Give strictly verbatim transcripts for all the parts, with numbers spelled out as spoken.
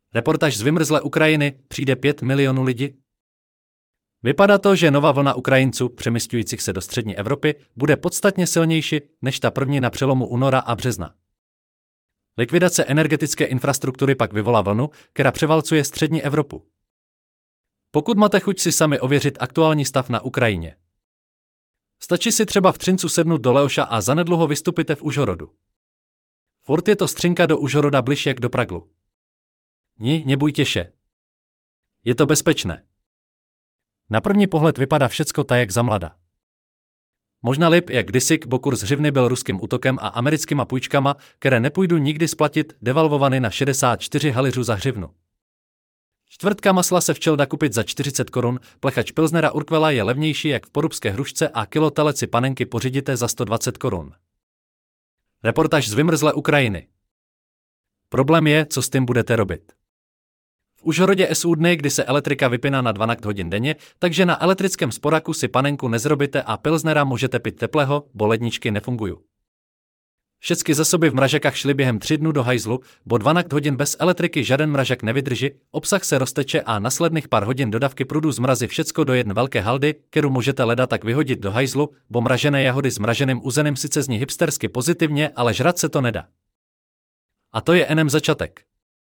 Reportáž z vymrzlé Ukrajiny, přijde pět milionů lidí? Vypadá to, že nová vlna Ukrajinců, přemysťujících se do střední Evropy, bude podstatně silnější než ta první na přelomu února a března. Likvidace energetické infrastruktury pak vyvolá vlnu, která převalcuje střední Evropu. Pokud máte chuť si sami ověřit aktuální stav na Ukrajině, stačí si třeba v Třincu sednout do Leoša a zanedlouho vystupíte v Užhorodu. Furt je to střinka do Užhoroda bliž jak do Praglu. Ni, nebojte se. Je to bezpečné. Na první pohled vypadá všecko tak, jak za mlada. Možná líp, jak kdysi, bo kurz hřivny byl ruským útokem a americkýma půjčkama, které nepůjdu nikdy splatit, devalvovaný na šedesát čtyři halyřů za hřivnu. Čtvrtka masla se včel dá kupit za čtyřicet korun, plechač Pilznera Urquella je levnější jak v porubské hrušce a kilo teleci panenky pořídíte za sto dvacet korun. Reportáž z vymrzlé Ukrajiny. Problém je, co s tím budete robit. V Užhorodě jsou dny, kdy se elektrika vypíná na dvanáct hodin denně, takže na elektrickém sporaku si panenku nezrobíte a Pilznera můžete pít teplého, bo ledničky nefungují. Všechny zásoby v mražakách šly během tři dnů do hajzlu, bo dvanáct hodin bez elektriky žaden mražak nevydrží, obsah se rozteče a následných pár hodin dodávky průdu zmrazí všecko do jedné velké haldy, kterou můžete leda tak vyhodit do hajzlu, bo mražené jahody s mraženým uzeným sice zní hipstersky pozitivně, ale žrat se to nedá. A to je enem začátek.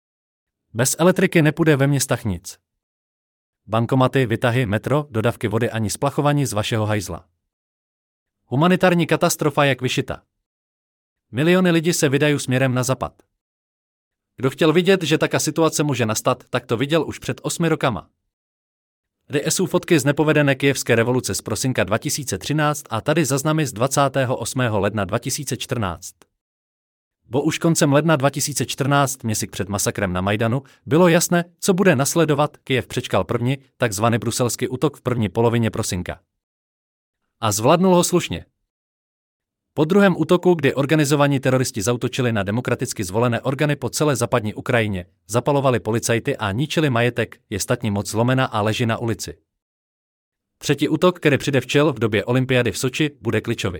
Bez elektriky nepůjde ve městách nic. Bankomaty, vytahy, metro, dodávky vody ani splachování z vašeho hajzla. Humanitární katastrofa jak vyšita. Miliony lidí se vydají směrem na západ. Kdo chtěl vidět, že taká situace může nastat, tak to viděl už před osmi rokama. Tady jsou fotky z nepovedené kyjevské revoluce z prosinka dva tisíce třináct a tady záznamy z dvacátého osmého ledna dva tisíce čtrnáct. Bo už koncem ledna dva tisíce čtrnáct, měsíc před masakrem na Majdanu, bylo jasné, co bude nasledovat. Kyjev přečkal první, takzvaný bruselský útok v první polovině prosinka. A zvládnul ho slušně. Po druhém útoku, kdy organizovaní teroristi zaútočili na demokraticky zvolené orgány po celé západní Ukrajině, zapalovali policajty a ničili majetek, je statní moc zlomena a leží na ulici. Třetí útok, který přijde včel v době olympiády v Soči, bude klíčový.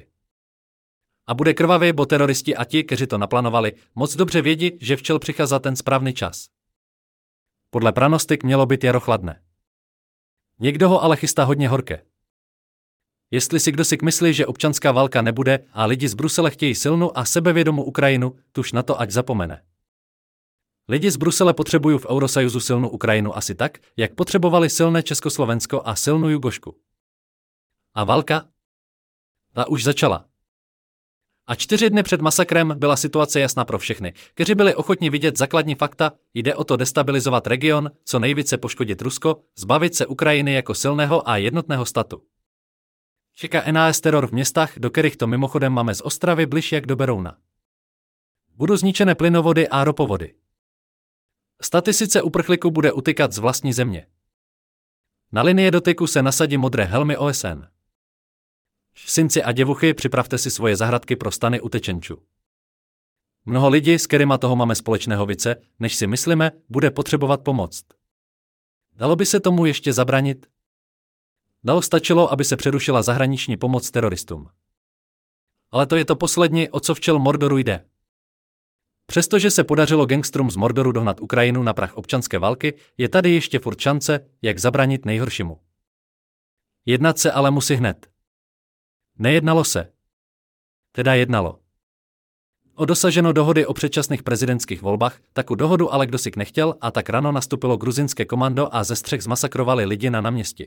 A bude krvavý, bo teroristi a ti, kteří to naplánovali, moc dobře vědí, že včel přichází ten správný čas. Podle pranostik mělo být jaro chladné. Někdo ho ale chystá hodně horké. Jestli si kdo si myslí, že občanská válka nebude a lidi z Brusele chtějí silnou a sebevědomou Ukrajinu, tuž na to ať zapomene. Lidi z Brusele potřebují v Eurosajuzu silnou Ukrajinu asi tak, jak potřebovali silné Československo a silnou Jugošku. A válka? Ta už začala. A čtyři dny před masakrem byla situace jasná pro všechny, kteří byli ochotní vidět základní fakta, jde o to destabilizovat region, co nejvíce poškodit Rusko, zbavit se Ukrajiny jako silného a jednotného státu. Čeká N A S teror v městách, do kterých to mimochodem máme z Ostravy bliž jak do Berouna. Budou zničené plynovody a ropovody. Statistice uprchlíků bude utykat z vlastní země. Na linie dotyku se nasadí modré helmy O S N. Synci a děvuchy, připravte si svoje zahradky pro stany utečenčů. Mnoho lidí, s kterýma toho máme společného více, než si myslíme, bude potřebovat pomoc. Dalo by se tomu ještě zabránit? Dalo stačilo, aby se přerušila zahraniční pomoc teroristům. Ale to je to poslední, o co včel Mordoru jde. Přestože se podařilo gangstrům z Mordoru dohnat Ukrajinu na prach občanské války, je tady ještě furt šance, jak zabránit nejhoršímu. Jednat se ale musí hned. Nejednalo se. Teda jednalo. O dosaženo dohody o předčasných prezidentských volbách, taku dohodu ale kdo si nechtěl a tak ráno nastupilo gruzinské komando a ze střech zmasakrovali lidi na náměstí.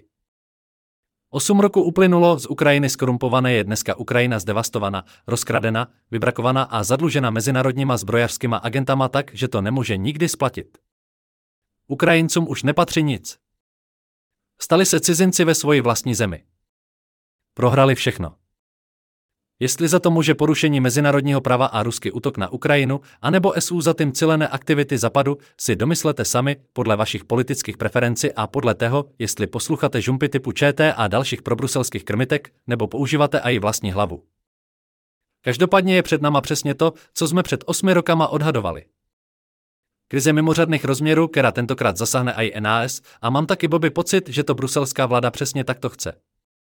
Osm roku uplynulo, z Ukrajiny skorumpované je dneska Ukrajina zdevastovaná, rozkradena, vybrakovaná a zadlužena mezinárodníma zbrojařskýma agentama tak, že to nemůže nikdy splatit. Ukrajincům už nepatří nic. Stali se cizinci ve svoji vlastní zemi. Prohrali všechno. Jestli za to může porušení mezinárodního práva a ruský útok na Ukrajinu, anebo S U za tím cílené aktivity Západu, si domyslete sami podle vašich politických preferencí a podle toho, jestli posloucháte žumpy typu Č T a dalších probruselských krmitek, nebo používáte i vlastní hlavu. Každopádně je před náma přesně to, co jsme před osmi rokama odhadovali. Krize mimořádných rozměrů, která tentokrát zasáhne i N A S, a mám taky Bobby pocit, že to bruselská vláda přesně takto chce.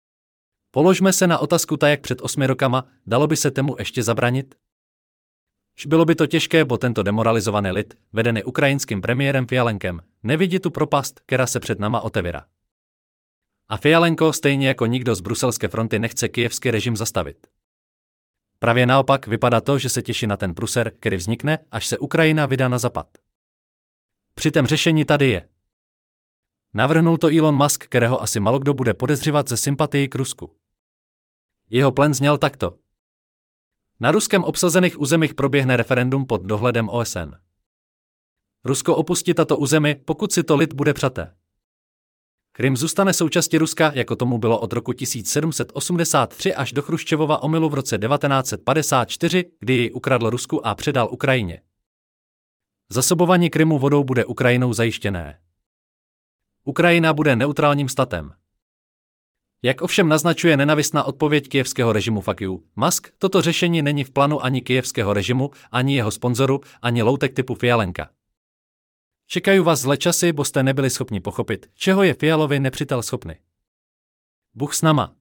Položme se na otázku tak jak před osmi rokama, dalo by se temu ještě zabránit? Bylo by to těžké, bo tento demoralizovaný lid, vedený ukrajinským premiérem Fialenkem, nevidí tu propast, která se před náma otevírá. A Fialenko, stejně jako nikdo z bruselské fronty, nechce kyjevský režim zastavit. Právě naopak vypadá to, že se těší na ten pruser, který vznikne, až se Ukrajina vydá na západ. Přitom řešení tady je. Navrhnul to Elon Musk, kterého asi malokdo bude podezřívat ze sympatii k Rusku. Jeho plán zněl takto. Na ruskem obsazených územích proběhne referendum pod dohledem O S N. Rusko opustí tato území, pokud si to lid bude přát. Krym zůstane součástí Ruska, jako tomu bylo od roku tisíc sedm set osmdesát tři až do Chruščevova omylu v roce devatenáct set padesát čtyři, kdy ji ukradl Rusku a předal Ukrajině. Zasobování Krymu vodou bude Ukrajinou zajištěné. Ukrajina bude neutrálním státem. Jak ovšem naznačuje nenavistná odpověď kyjevského režimu fuck you, Musk, toto řešení není v plánu ani kyjevského režimu, ani jeho sponzoru, ani loutek typu Fialenka. Čekají vás zlé časy, bo jste nebyli schopni pochopit, čeho je Fialový nepřítel schopný. Bůh s náma.